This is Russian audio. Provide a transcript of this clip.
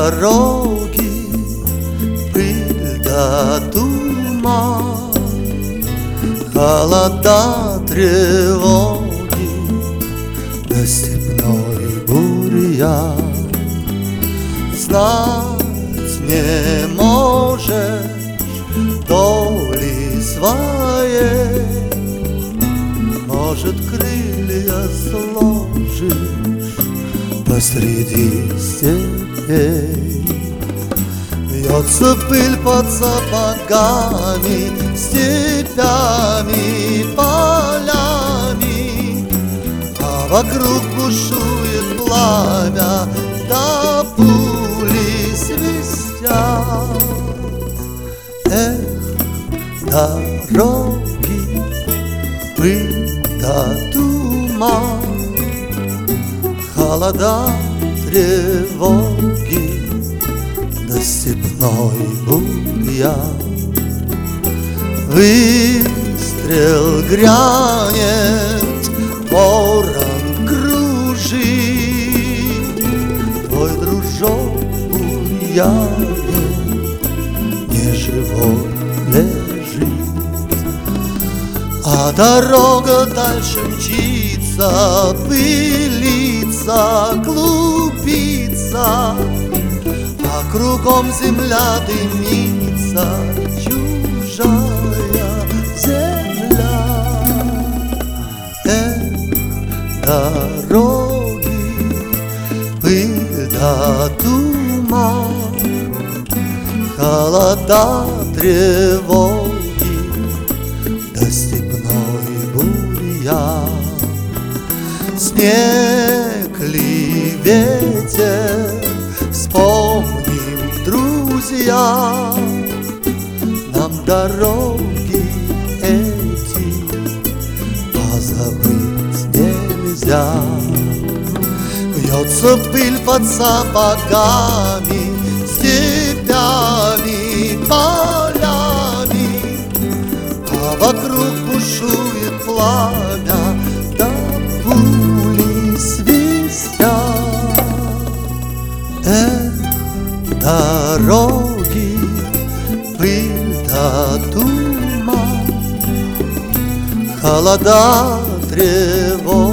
дороги, пыль да туман, холода, тревоги, да степной бурьян. Знать не можешь доли своей, может, крылья сложишь посреди степей. Вьется пыль под сапогами, степями, полями, а вокруг бушует пламя, да пули свистят. Эх, дороги, пыль да туман, холода, тревоги, да степной бурьян. Выстрел грянет, ворон кружит, твой дружок в бурьяне неживой лежит. А дорога дальше мчится, пылится, клубится, а кругом земля дымится, чужая земля. Эх, дороги, пыль да туман, холода, тревоги, да степной бурьян. Снег ли, ветер, вспомним, друзья, нам дороги эти позабыть нельзя. Вьется пыль под сапогами, степями, полями, а вокруг бушует пламя, да пули свистят. Эх, дороги, пыль да туман, холода, тревоги,